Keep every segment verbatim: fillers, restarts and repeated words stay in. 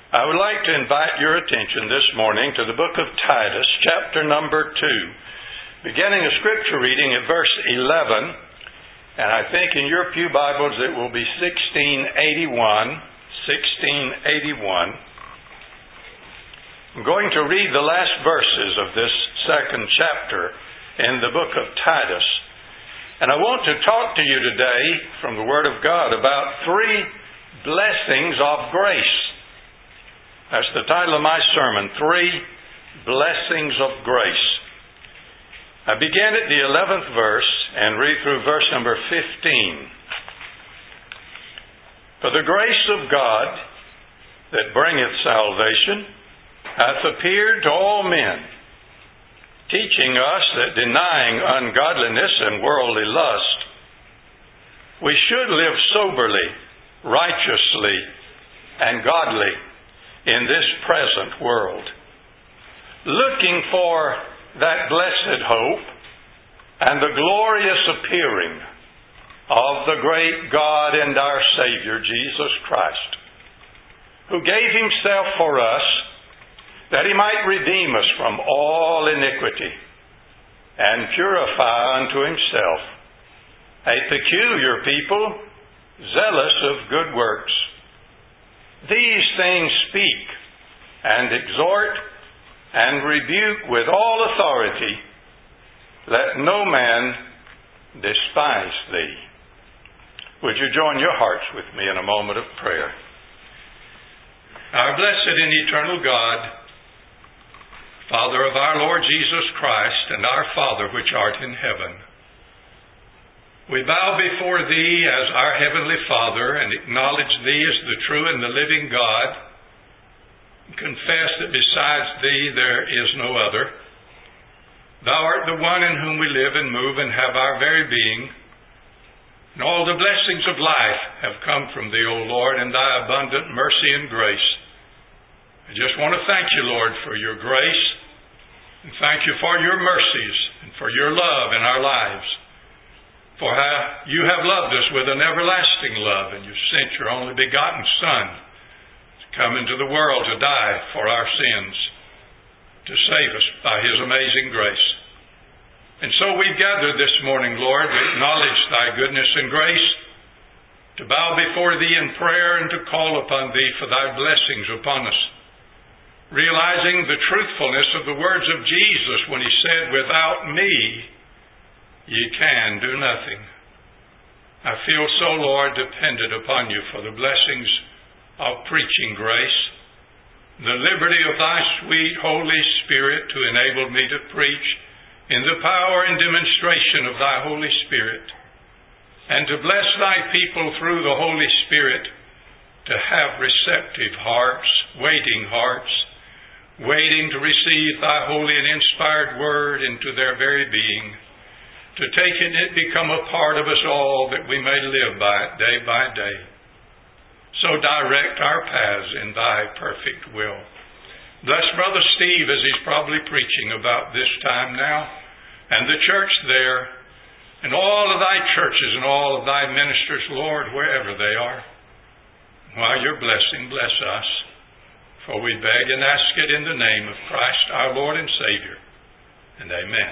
I would like to invite your attention this morning to the book of Titus, chapter number two, beginning a scripture reading at verse eleven, and I think in your pew Bibles it will be sixteen eighty-one. sixteen eighty-one. I'm going to read the last verses of this second chapter in the book of Titus, and I want to talk to you today from the Word of God about three blessings of grace. That's the title of my sermon, Three Blessings of Grace. I begin at the eleventh verse and read through verse number fifteen. For the grace of God that bringeth salvation hath appeared to all men, teaching us that denying ungodliness and worldly lust, we should live soberly, righteously, and godly in this present world, looking for that blessed hope and the glorious appearing of the great God and our Savior, Jesus Christ, who gave Himself for us that He might redeem us from all iniquity and purify unto Himself a peculiar people, zealous of good works. These things speak and exhort and rebuke with all authority. Let no man despise thee. Would you join your hearts with me in a moment of prayer? Our blessed and eternal God, Father of our Lord Jesus Christ, and our Father which art in heaven, we bow before Thee as our Heavenly Father and acknowledge Thee as the true and the living God, and confess that besides Thee there is no other. Thou art the one in whom we live and move and have our very being, and all the blessings of life have come from Thee, O Lord, and Thy abundant mercy and grace. I just want to thank You, Lord, for Your grace, and thank You for Your mercies and for Your love in our lives. For how You have loved us with an everlasting love, and You sent Your only begotten Son to come into the world to die for our sins, to save us by His amazing grace. And so we've gathered this morning, Lord, to acknowledge Thy goodness and grace, to bow before Thee in prayer and to call upon Thee for Thy blessings upon us, realizing the truthfulness of the words of Jesus when He said, "Without me, ye can do nothing." I feel so, Lord, dependent upon You for the blessings of preaching grace, the liberty of Thy sweet Holy Spirit to enable me to preach in the power and demonstration of Thy Holy Spirit, and to bless Thy people through the Holy Spirit to have receptive hearts, waiting hearts, waiting to receive Thy holy and inspired word into their very being, to take it and become a part of us all, that we may live by it day by day. So direct our paths in Thy perfect will. Bless Brother Steve as he's probably preaching about this time now, and the church there, and all of Thy churches and all of Thy ministers, Lord, wherever they are. While Your blessing, bless us. For we beg and ask it in the name of Christ our Lord and Savior. And amen.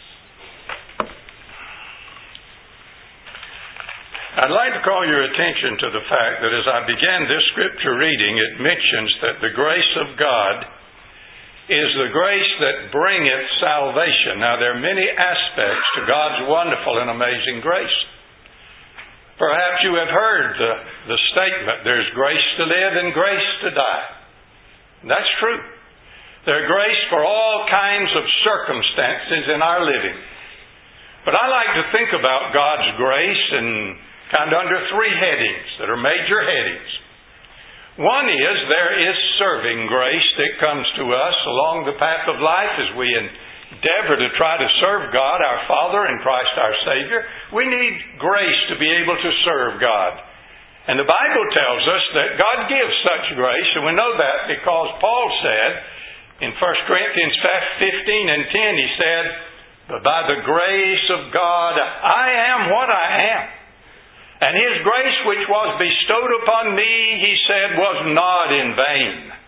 I'd like to call your attention to the fact that as I began this scripture reading, it mentions that the grace of God is the grace that bringeth salvation. Now, there are many aspects to God's wonderful and amazing grace. Perhaps you have heard the, the statement, there's grace to live and grace to die. That's true. There's grace for all kinds of circumstances in our living. But I like to think about God's grace in kind of under three headings that are major headings. One is there is serving grace that comes to us along the path of life as we endeavor to try to serve God, our Father, and Christ our Savior. We need grace to be able to serve God. And the Bible tells us that God gives such grace, and we know that because Paul said in First Corinthians fifteen and ten, he said, "But by the grace of God I am what I am. And His grace which was bestowed upon me," he said, "was not in vain."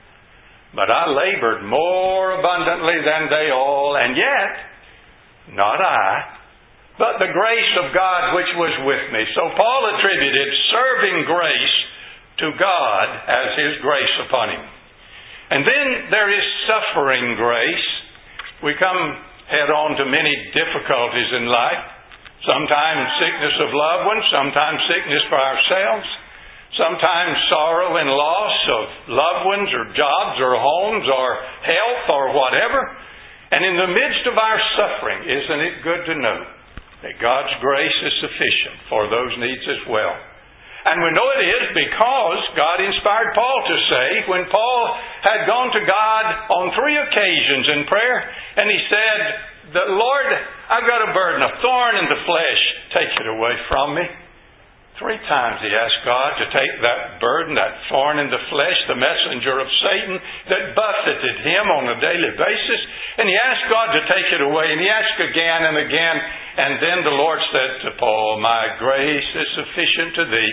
But I labored more abundantly than they all, and yet, not I, but the grace of God which was with me. So Paul attributed serving grace to God as His grace upon him. And then there is suffering grace. We come head on to many difficulties in life. Sometimes sickness of loved ones, sometimes sickness for ourselves, sometimes sorrow and loss of loved ones or jobs or homes or health or whatever. And in the midst of our suffering, isn't it good to know that God's grace is sufficient for those needs as well? And we know it is because God inspired Paul to say, when Paul had gone to God on three occasions in prayer, and he said, "The Lord, I've got a burden, a thorn in the flesh. Take it away from me." Three times he asked God to take that burden, that thorn in the flesh, the messenger of Satan that buffeted him on a daily basis. And he asked God to take it away. And he asked again and again. And then the Lord said to Paul, "My grace is sufficient to thee."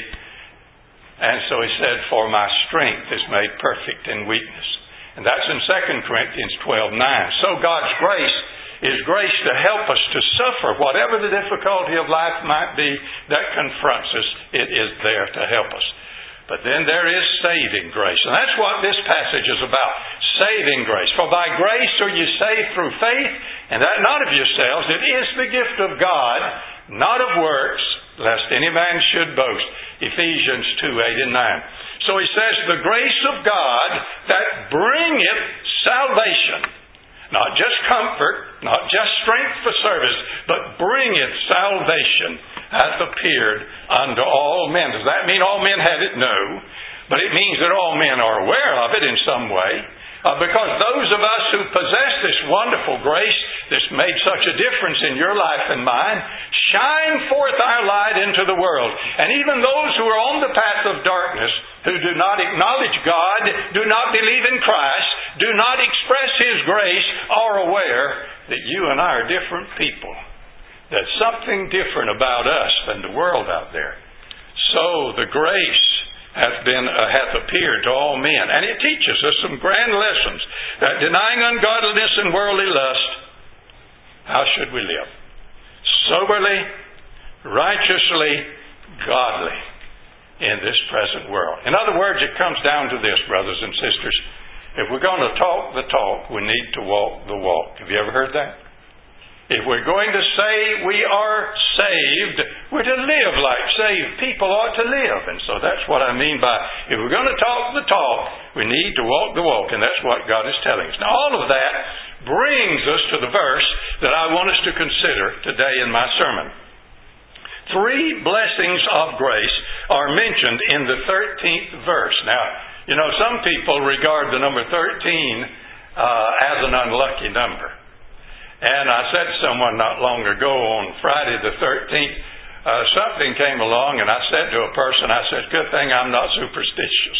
And so he said, "For my strength is made perfect in weakness." And that's in Second Corinthians twelve nine. So God's grace is grace to help us to suffer whatever the difficulty of life might be that confronts us. It is there to help us. But then there is saving grace. And that's what this passage is about. Saving grace. For by grace are you saved through faith, and that not of yourselves. It is the gift of God, not of works, lest any man should boast. Ephesians two eight and nine. So he says, the grace of God that bringeth salvation. Not just comfort, not just strength for service, but bringeth salvation hath appeared unto all men. Does that mean all men have it? No. But it means that all men are aware of it in some way. Uh, because those of us who possess this wonderful grace that's made such a difference in your life and mine, shine forth our light into the world. And even those who are on the path of darkness, who do not acknowledge God, do not believe in Christ, do not express His grace, are aware that you and I are different people. There's something different about us than the world out there. So the grace hath been uh, hath appeared to all men. And it teaches us some grand lessons. That denying ungodliness and worldly lust, how should we live? Soberly, righteously, godly in this present world. In other words, it comes down to this, brothers and sisters. If we're going to talk the talk, we need to walk the walk. Have you ever heard that? If we're going to say we are saved, we're to live like saved people ought to live. And so that's what I mean by, if we're going to talk the talk, we need to walk the walk. And that's what God is telling us. Now all of that brings us to the verse that I want us to consider today in my sermon. Three blessings of grace are mentioned in the thirteenth verse. Now, you know, some people regard the number thirteen uh, as an unlucky number. And I said to someone not long ago on Friday the thirteenth, uh, something came along and I said to a person, I said, good thing I'm not superstitious.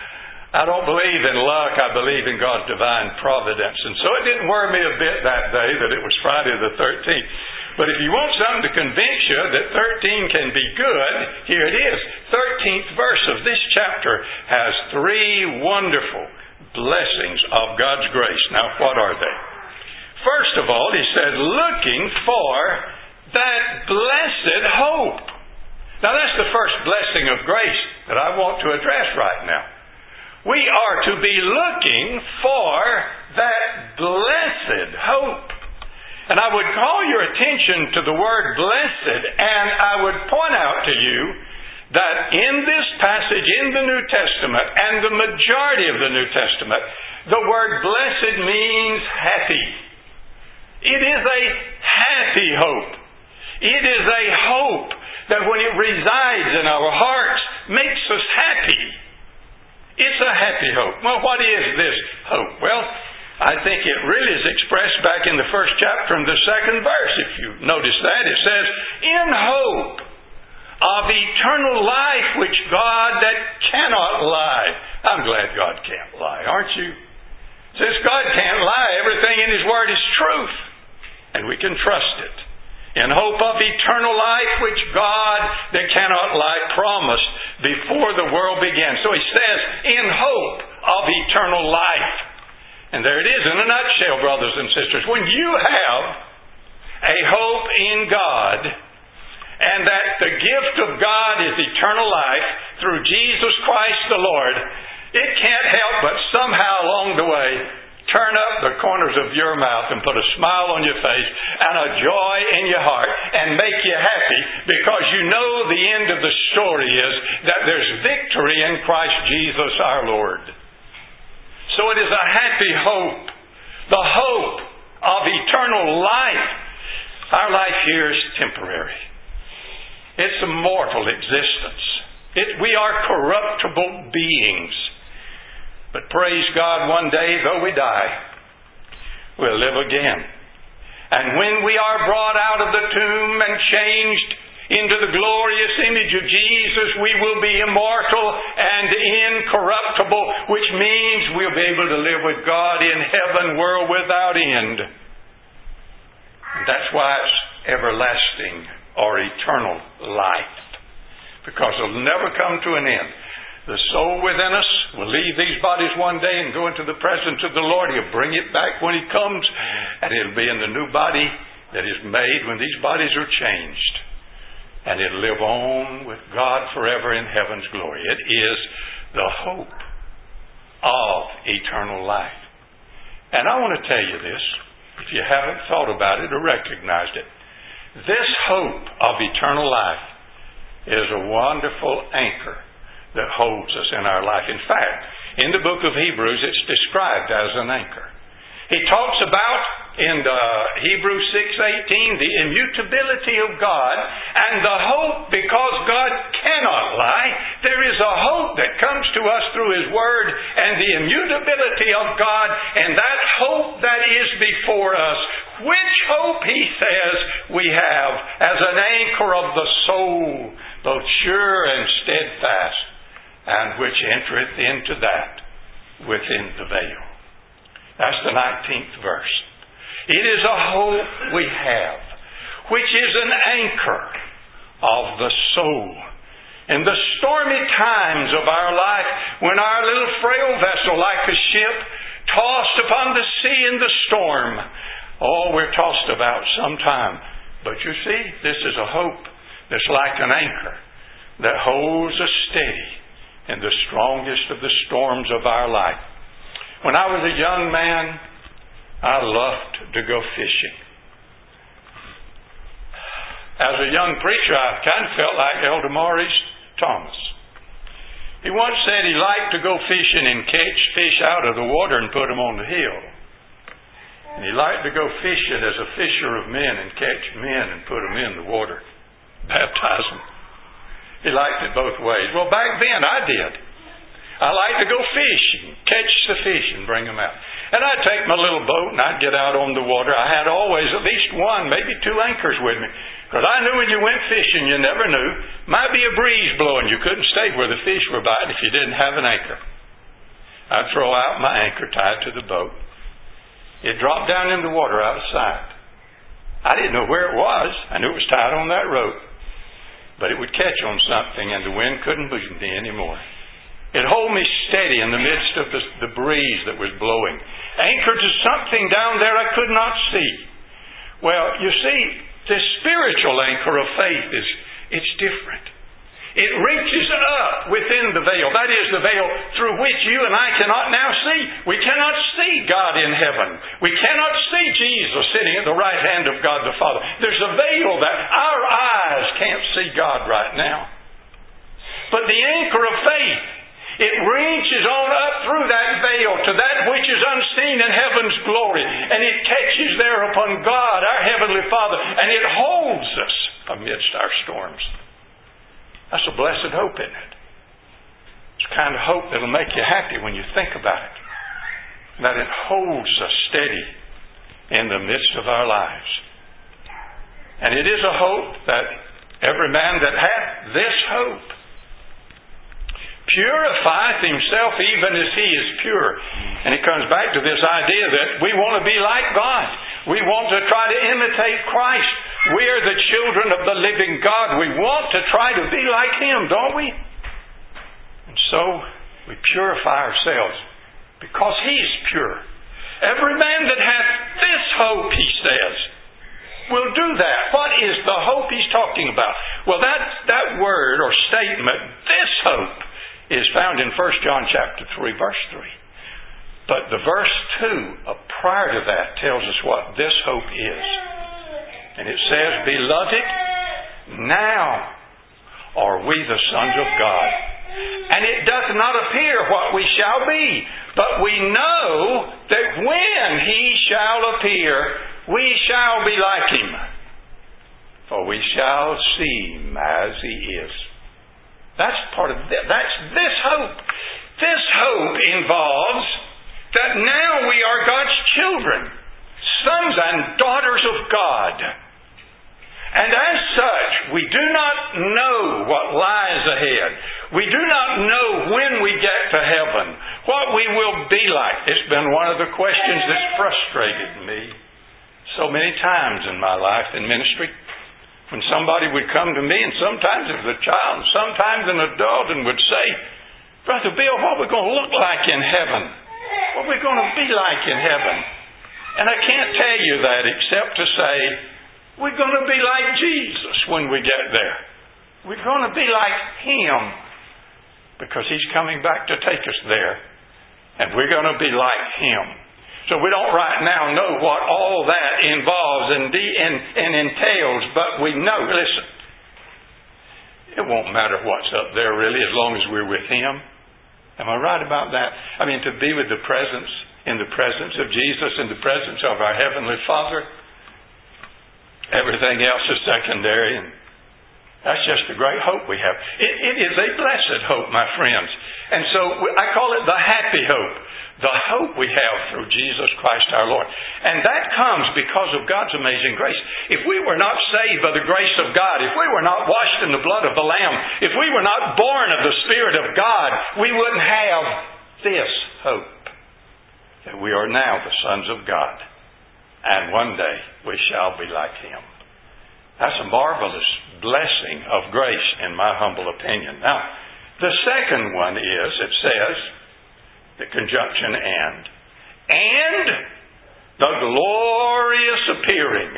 I don't believe in luck, I believe in God's divine providence. And so it didn't worry me a bit that day that it was Friday the thirteenth. But if you want something to convince you that thirteen can be good, here it is. thirteenth verse of this chapter has three wonderful blessings of God's grace. Now, what are they? First of all, he said, looking for that blessed hope. Now, that's the first blessing of grace that I want to address right now. We are to be looking for that blessed hope. And I would call your attention to the word blessed, and I would point out to you that in this passage in the New Testament, and the majority of the New Testament, the word blessed means happy. It is a happy hope. It is a hope that when it resides in our hearts makes us happy. It's a happy hope. Well, what is this hope? Well, I think it really is expressed back in the first chapter in the second verse. If you notice that, it says, in hope of eternal life which God that cannot lie. I'm glad God can't lie, aren't you? Since God can't lie, everything in His Word is truth. And we can trust it. In hope of eternal life, which God that cannot lie promised before the world began. So he says, in hope of eternal life. And there it is in a nutshell, brothers and sisters. When you have a hope in God, and that the gift of God is eternal life through Jesus Christ the Lord, it can't help but somehow along the way turn up the corners of your mouth and put a smile on your face and a joy in your heart and make you happy, because you know the end of the story is that there's victory in Christ Jesus our Lord. So it is a happy hope, the hope of eternal life. Our life here is temporary. It's a mortal existence. It, we are corruptible beings. But praise God, one day, though we die, we'll live again. And when we are brought out of the tomb and changed into the glorious image of Jesus, we will be immortal and incorruptible, which means we'll be able to live with God in heaven, world without end. And that's why it's everlasting or eternal life, because it'll never come to an end. The soul within us will leave these bodies one day and go into the presence of the Lord. He'll bring it back when He comes, and it'll be in the new body that is made when these bodies are changed. And it'll live on with God forever in heaven's glory. It is the hope of eternal life. And I want to tell you this, if you haven't thought about it or recognized it. This hope of eternal life is a wonderful anchor that holds us in our life. In fact, in the book of Hebrews, it's described as an anchor. He talks about, in the Hebrews six eighteen, the immutability of God and the hope, because God cannot lie. There is a hope that comes to us through His Word and the immutability of God, and that hope that is before us, which hope, he says, we have as an anchor of the soul, both sure and steadfast, and which entereth into that within the veil. That's the nineteenth verse. It is a hope we have, which is an anchor of the soul. In the stormy times of our life, when our little frail vessel, like a ship, tossed upon the sea in the storm, oh, we're tossed about sometime. But you see, this is a hope that's like an anchor that holds us steady in the strongest of the storms of our life. When I was a young man, I loved to go fishing. As a young preacher, I kind of felt like Elder Maurice Thomas. He once said he liked to go fishing and catch fish out of the water and put them on the hill. And he liked to go fishing as a fisher of men and catch men and put them in the water, baptize them. He liked it both ways. Well, back then I did. I liked to go fishing, catch the fish and bring them out. And I'd take my little boat and I'd get out on the water. I had always at least one, maybe two anchors with me. Because I knew when you went fishing, you never knew. Might be a breeze blowing. You couldn't stay where the fish were biting if you didn't have an anchor. I'd throw out my anchor tied to the boat. It dropped down in the water out of sight. I didn't know where it was. I knew it was tied on that rope. But it would catch on something and the wind couldn't move me anymore. It held me steady in the midst of the, the breeze that was blowing. Anchored to something down there I could not see. Well, you see, the spiritual anchor of faith is it's different. It reaches up within the veil. That is the veil through which you and I cannot now see. We cannot see God in heaven. We cannot see Jesus sitting at the right hand of God the Father. There's a veil that our eyes can't see God right now. But the anchor of faith, it reaches on up through that veil to that which is unseen in heaven's glory. And it catches there upon God, our Heavenly Father. And it holds us amidst our storms. That's a blessed hope, isn't it? It's the kind of hope that'll make you happy when you think about it. That it holds us steady in the midst of our lives. And it is a hope that every man that hath this hope purifieth himself even as he is pure. And it comes back to this idea that we want to be like God. We want to try to imitate Christ. We are the children of the living God. We want to try to be like Him, don't we? And so we purify ourselves because He's pure. Every man that hath this hope, he says, will do that. What is the hope he's talking about? Well, that, that word or statement, this hope, is found in First John chapter three, verse three. But the verse two, uh, prior to that, tells us what this hope is. And it says, Beloved, now are we the sons of God. And it doth not appear what we shall be, but we know that when He shall appear, we shall be like Him. For we shall see Him as He is. That's part of this. That's this hope. This hope involves that now we are God's children, sons and daughters of God. And as such, we do not know what lies ahead. We do not know when we get to heaven, what we will be like. It's been one of the questions that's frustrated me so many times in my life in ministry. When somebody would come to me, and sometimes it was a child, and sometimes an adult, and would say, Brother Bill, what are we going to look like in heaven? What are we going to be like in heaven? And I can't tell you that except to say, we're going to be like Jesus when we get there. We're going to be like Him because He's coming back to take us there. And we're going to be like Him. So we don't right now know what all that involves and, de- and, and entails, but we know, listen, it won't matter what's up there really as long as we're with Him. Am I right about that? I mean, to be with the presence, in the presence of Jesus, in the presence of our Heavenly Father, everything else is secondary, and that's just the great hope we have. It, it is a blessed hope, my friends. And so I call it the happy hope. The hope we have through Jesus Christ our Lord. And that comes because of God's amazing grace. If we were not saved by the grace of God, if we were not washed in the blood of the Lamb, if we were not born of the Spirit of God, we wouldn't have this hope. That we are now the sons of God. And one day we shall be like Him. That's a marvelous blessing of grace in my humble opinion. Now, the second one is, it says, the conjunction and, and the glorious appearing.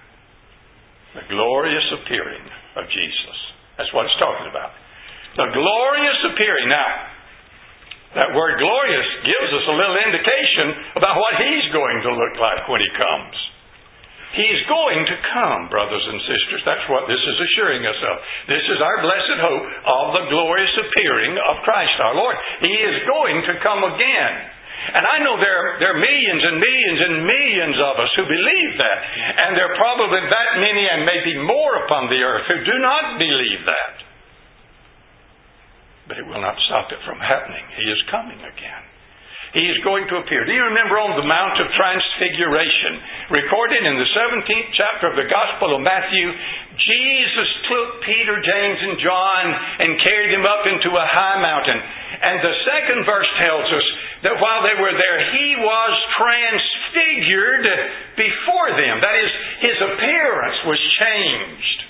The glorious appearing of Jesus. That's what it's talking about. The glorious appearing. Now, that word glorious gives us a little indication about what He's going to look like when He comes. He's going to come, brothers and sisters. That's what this is assuring us of. This is our blessed hope of the glorious appearing of Christ our Lord. He is going to come again. And I know there, there are millions and millions and millions of us who believe that. And there are probably that many and maybe more upon the earth who do not believe that. But it will not stop it from happening. He is coming again. He is going to appear. Do you remember on the Mount of Transfiguration, recorded in the seventeenth chapter of the Gospel of Matthew, Jesus took Peter, James, and John and carried them up into a high mountain. And the second verse tells us that while they were there, He was transfigured before them. That is, His appearance was changed.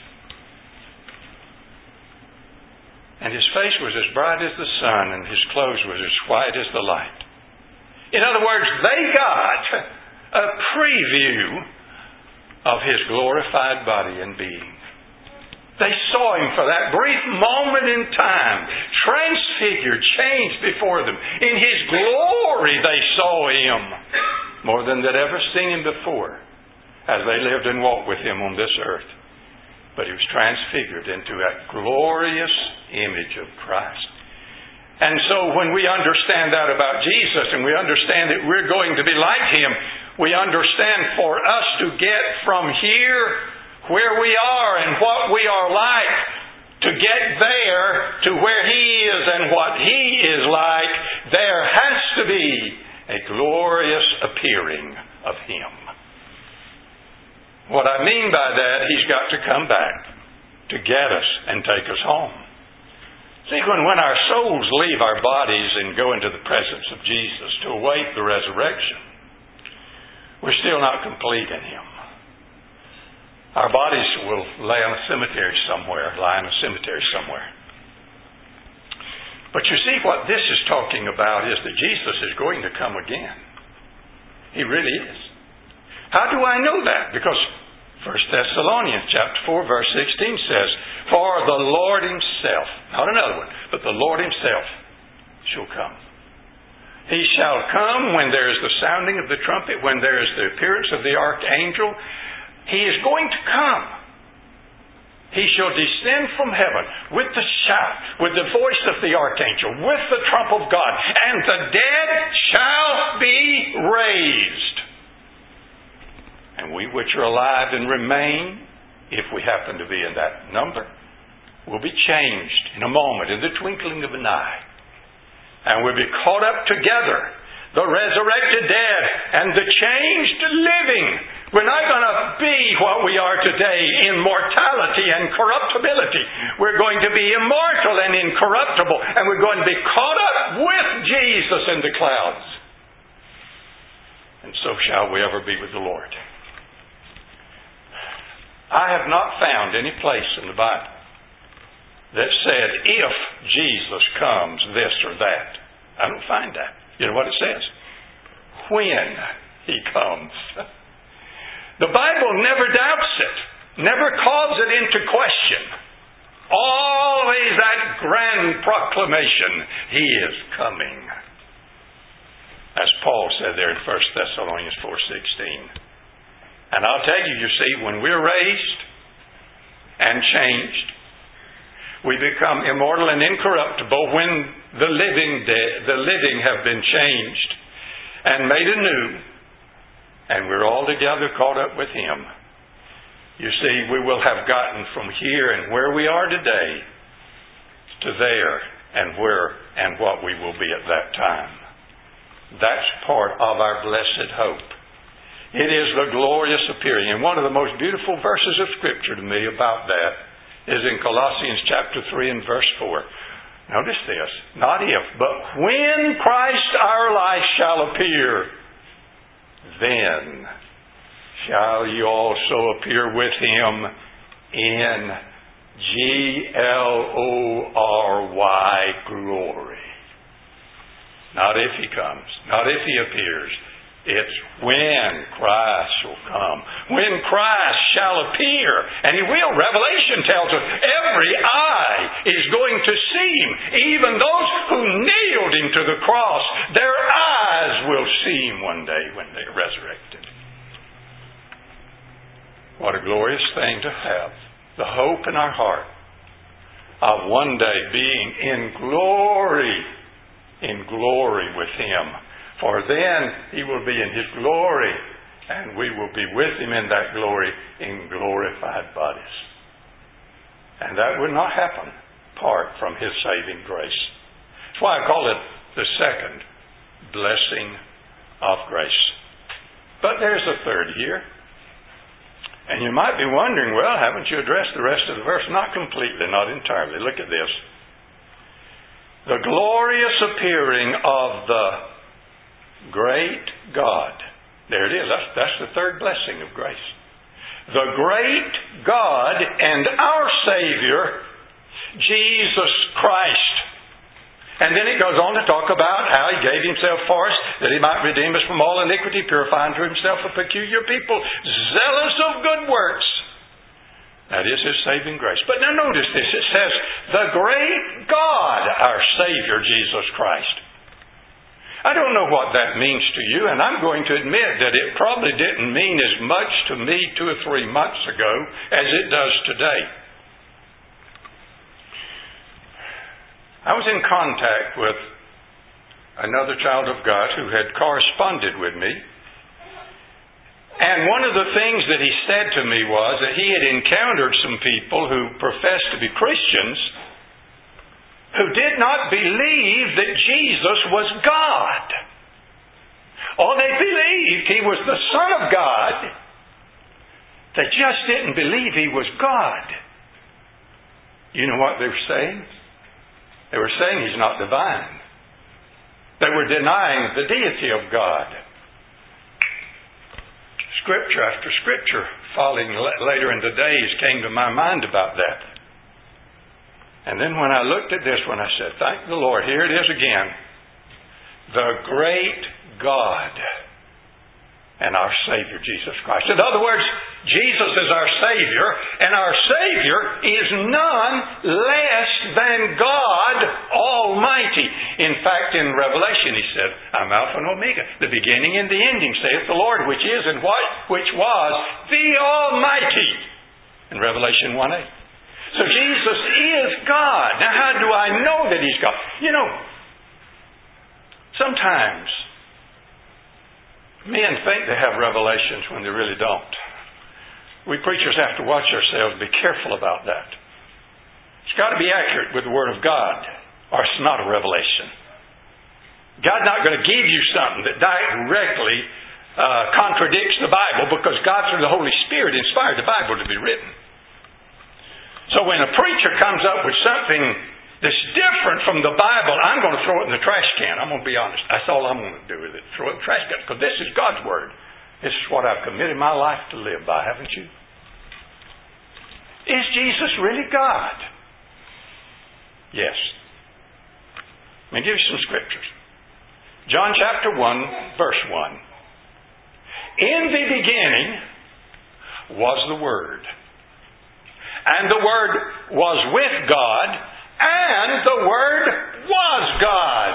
And His face was as bright as the sun, and His clothes was as white as the light. In other words, they got a preview of His glorified body and being. They saw Him for that brief moment in time, transfigured, changed before them. In His glory they saw Him more than they'd ever seen Him before as they lived and walked with Him on this earth. But He was transfigured into that glorious image of Christ. And so when we understand that about Jesus and we understand that we're going to be like Him, we understand for us to get from here where we are and what we are like to get there to where He is and what He is like, there has to be a glorious appearing of Him. What I mean by that, He's got to come back to get us and take us home. See, when, when our souls leave our bodies and go into the presence of Jesus to await the resurrection, we're still not complete in Him. Our bodies will lay in a cemetery somewhere, lie in a cemetery somewhere. But you see, what this is talking about is that Jesus is going to come again. He really is. How do I know that? Because First Thessalonians chapter four verse sixteen says, "For the Lord Himself," not another one, but the Lord Himself shall come. He shall come when there is the sounding of the trumpet, when there is the appearance of the archangel. He is going to come. He shall descend from heaven with the shout, with the voice of the archangel, with the trump of God, and the dead shall be raised. And we which are alive and remain, if we happen to be in that number, will be changed in a moment, in the twinkling of an eye. And we'll be caught up together, the resurrected dead and the changed living. We're not going to be what we are today in mortality and corruptibility. We're going to be immortal and incorruptible, and we're going to be caught up with Jesus in the clouds. And so shall we ever be with the Lord. I have not found any place in the Bible that said, if Jesus comes, this or that. I don't find that. You know what it says? When He comes. The Bible never doubts it, never calls it into question. Always that grand proclamation, He is coming. As Paul said there in First Thessalonians four sixteen. And I'll tell you, you see, when we're raised and changed, we become immortal and incorruptible when the living de- the living have been changed and made anew, and we're all together caught up with Him. You see, we will have gotten from here and where we are today to there and where and what we will be at that time. That's part of our blessed hope. It is the glorious appearing. And one of the most beautiful verses of Scripture to me about that is in Colossians chapter three and verse four. Notice this. Not if, but when Christ our life shall appear, then shall you also appear with Him in G L O R Y glory. Not if He comes. Not if He appears. It's when Christ shall come. When Christ shall appear. And He will. Revelation tells us every eye is going to see Him. Even those who nailed Him to the cross, their eyes will see Him one day when they're resurrected. What a glorious thing to have. The hope in our heart of one day being in glory, in glory with Him. For then He will be in His glory, and we will be with Him in that glory in glorified bodies. And that would not happen apart from His saving grace. That's why I call it the second blessing of grace. But there's a third here. And you might be wondering, well, haven't you addressed the rest of the verse? Not completely, not entirely. Look at this. The glorious appearing of the great God. There it is. That's, that's the third blessing of grace. The great God and our Savior, Jesus Christ. And then it goes on to talk about how He gave Himself for us, that He might redeem us from all iniquity, purifying to Himself a peculiar people, zealous of good works. That is His saving grace. But now notice this. It says, the great God, our Savior, Jesus Christ. I don't know what that means to you, and I'm going to admit that it probably didn't mean as much to me two or three months ago as it does today. I was in contact with another child of God who had corresponded with me, and one of the things that he said to me was that he had encountered some people who professed to be Christians who did not believe that Jesus was God. Oh, they believed He was the Son of God. They just didn't believe He was God. You know what they were saying? They were saying He's not divine. They were denying the deity of God. Scripture after Scripture following later in the days came to my mind about that. And then when I looked at this one, I said, thank the Lord, here it is again. The great God and our Savior, Jesus Christ. In other words, Jesus is our Savior, and our Savior is none less than God Almighty. In fact, in Revelation he said, I'm Alpha and Omega, the beginning and the ending, saith the Lord, which is and what, which was the Almighty. In Revelation one eight. So Jesus is God. Now how do I know that He's God? You know, sometimes men think they have revelations when they really don't. We preachers have to watch ourselves, be careful about that. It's got to be accurate with the Word of God, or it's not a revelation. God's not going to give you something that directly uh, contradicts the Bible, because God, through the Holy Spirit, inspired the Bible to be written. So when a preacher comes up with something that's different from the Bible, I'm going to throw it in the trash can. I'm going to be honest. That's all I'm going to do with it. Throw it in the trash can. Because this is God's Word. This is what I've committed my life to live by, haven't you? Is Jesus really God? Yes. Let me give you some scriptures. John chapter one, verse one. In the beginning was the Word. And the Word was with God, and the Word was God.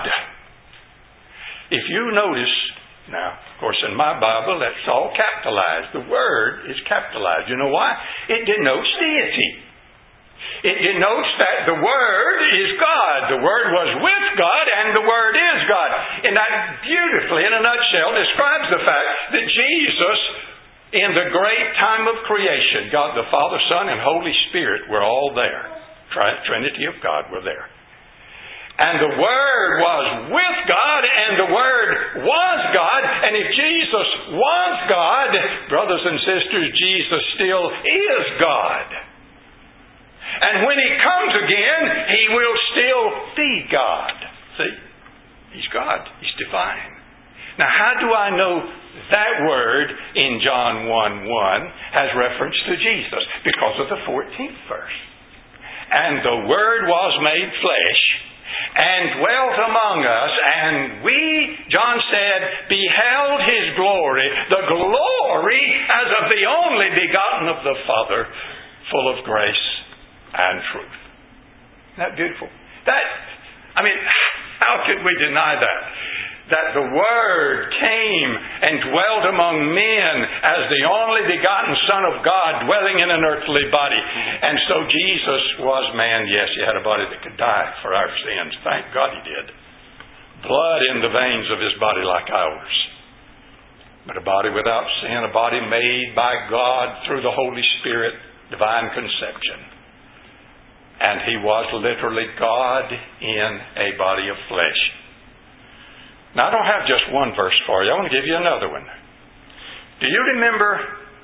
If you notice, now, of course, in my Bible, that's all capitalized. The Word is capitalized. You know why? It denotes deity. It denotes that the Word is God. The Word was with God, and the Word is God. And that beautifully, in a nutshell, describes the fact that Jesus, in the great time of creation, God the Father, Son, and Holy Spirit were all there. Trinity of God were there. And the Word was with God, and the Word was God. And if Jesus was God, brothers and sisters, Jesus still is God. And when He comes again, He will still be God. See? He's God. He's divine. Now, how do I know that word in John one one has reference to Jesus? Because of the fourteenth verse. And the Word was made flesh, and dwelt among us, and we, John said, beheld His glory, the glory as of the only begotten of the Father, full of grace and truth. Isn't that beautiful? That, I mean, how could we deny that? That the Word came and dwelt among men as the only begotten Son of God, dwelling in an earthly body. And so Jesus was man. Yes, He had a body that could die for our sins. Thank God He did. Blood in the veins of His body like ours. But a body without sin, a body made by God through the Holy Spirit, divine conception. And He was literally God in a body of flesh. Now, I don't have just one verse for you. I want to give you another one. Do you remember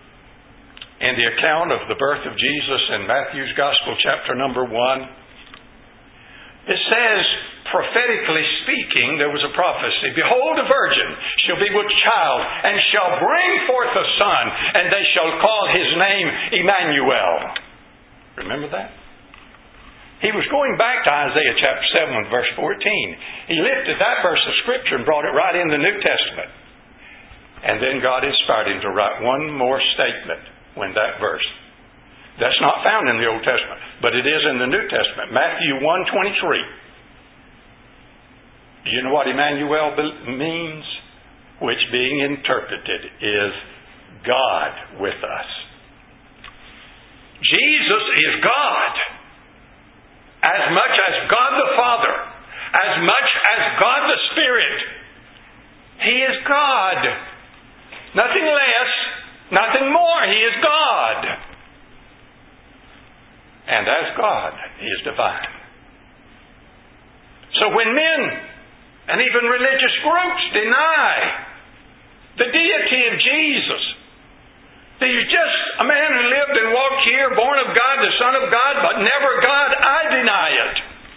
in the account of the birth of Jesus in Matthew's Gospel, chapter number one? It says, prophetically speaking, there was a prophecy. Behold, a virgin shall be with child, and shall bring forth a son, and they shall call His name Emmanuel. Remember that? He was going back to Isaiah chapter seven, verse fourteen. He lifted that verse of Scripture and brought it right in the New Testament. And then God inspired him to write one more statement when that verse. That's not found in the Old Testament, but it is in the New Testament. Matthew one twenty-three. Do you know what Emmanuel means? Which, being interpreted, is God with us. Jesus is God. As much as God the Father, as much as God the Spirit. He is God. Nothing less, nothing more. He is God. And as God, He is divine. So when men and even religious groups deny the deity of Jesus, that He's just a man who lived and walked here, born of God, the Son of God, but never God, I deny it.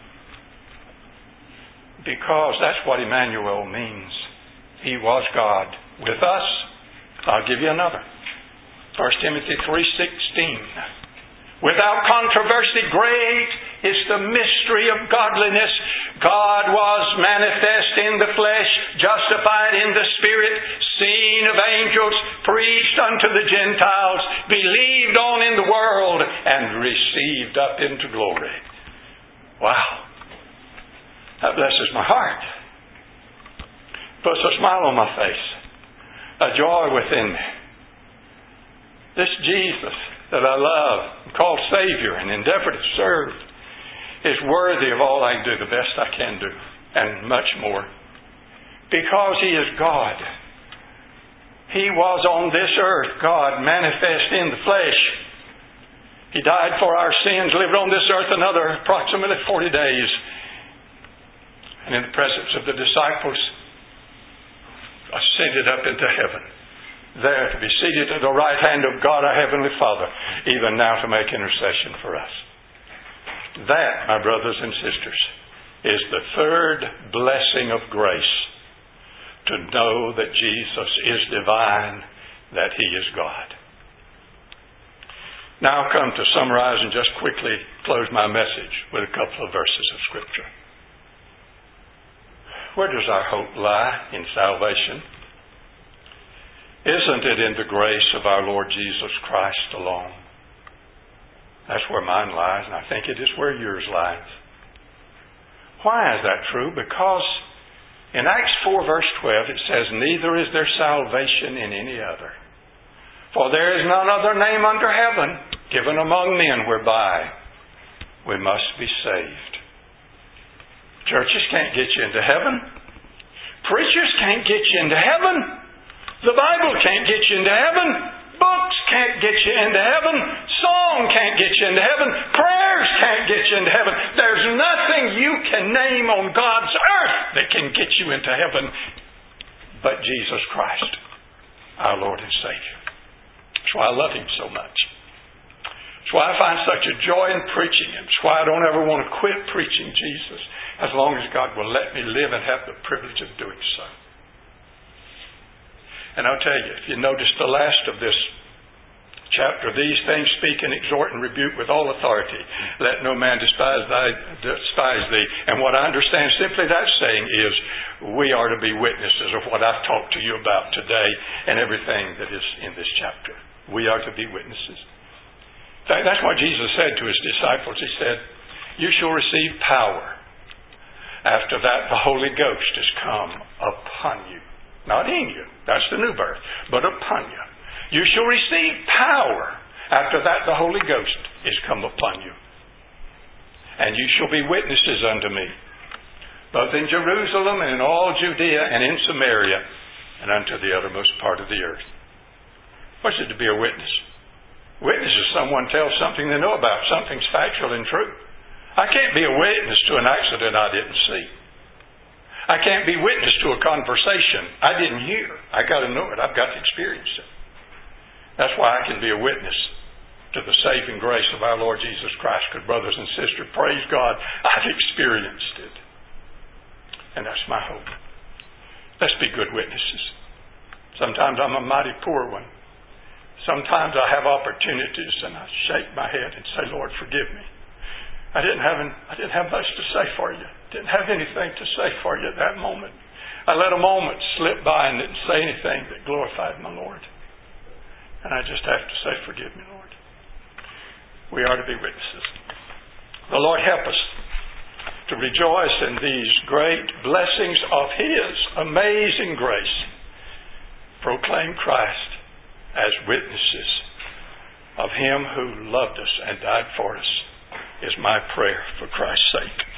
Because that's what Emmanuel means. He was God with us. I'll give you another. First Timothy three sixteen. Without controversy, great It's the mystery of godliness. God was manifest in the flesh, justified in the Spirit, seen of angels, preached unto the Gentiles, believed on in the world, and received up into glory. Wow. That blesses my heart. Puts a smile on my face. A joy within me. This Jesus that I love, called Savior, and endeavor to serve, is worthy of all I can do, the best I can do, and much more. Because He is God. He was on this earth, God manifest in the flesh. He died for our sins, lived on this earth another approximately forty days. And in the presence of the disciples, ascended up into heaven. There to be seated at the right hand of God our Heavenly Father, even now to make intercession for us. That, my brothers and sisters, is the third blessing of grace. To know that Jesus is divine, that He is God. Now I'll come to summarize and just quickly close my message with a couple of verses of Scripture. Where does our hope lie in salvation? Isn't it in the grace of our Lord Jesus Christ alone? That's where mine lies, and I think it is where yours lies. Why is that true? Because in Acts four verse twelve it says, "Neither is there salvation in any other. For there is none other name under heaven given among men whereby we must be saved." Churches can't get you into heaven. Preachers can't get you into heaven. The Bible can't get you into heaven. Books can't get you into heaven. Song can't get you into heaven. Prayers can't get you into heaven. There's nothing you can name on God's earth that can get you into heaven but Jesus Christ, our Lord and Savior. That's why I love Him so much. That's why I find such a joy in preaching Him. That's why I don't ever want to quit preaching Jesus, as long as God will let me live and have the privilege of doing so. And I'll tell you, if you notice the last of this chapter, "These things speak and exhort and rebuke with all authority. Let no man despise, thy, despise thee." And what I understand simply that saying is, we are to be witnesses of what I've talked to you about today and everything that is in this chapter. We are to be witnesses. In fact, that's what Jesus said to His disciples. He said, "You shall receive power. After that, the Holy Ghost has come upon you." Not in you. That's the new birth. But upon you. You shall receive power. After that, the Holy Ghost is come upon you. And you shall be witnesses unto me, both in Jerusalem and in all Judea and in Samaria, and unto the uttermost part of the earth. What's it to be a witness? Witness is someone tells something they know about, something's factual and true. I can't be a witness to an accident I didn't see. I can't be witness to a conversation I didn't hear. I got to know it. I've got to experience it. That's why I can be a witness to the saving grace of our Lord Jesus Christ. Because, brothers and sisters, praise God, I've experienced it. And that's my hope. Let's be good witnesses. Sometimes I'm a mighty poor one. Sometimes I have opportunities and I shake my head and say, "Lord, forgive me. I didn't have an, I didn't have much to say for you. Didn't have anything to say for you at that moment. I let a moment slip by and didn't say anything that glorified my Lord. And I just have to say, forgive me, Lord." We are to be witnesses. The Lord help us to rejoice in these great blessings of His amazing grace. Proclaim Christ as witnesses of Him who loved us and died for us, is my prayer for Christ's sake.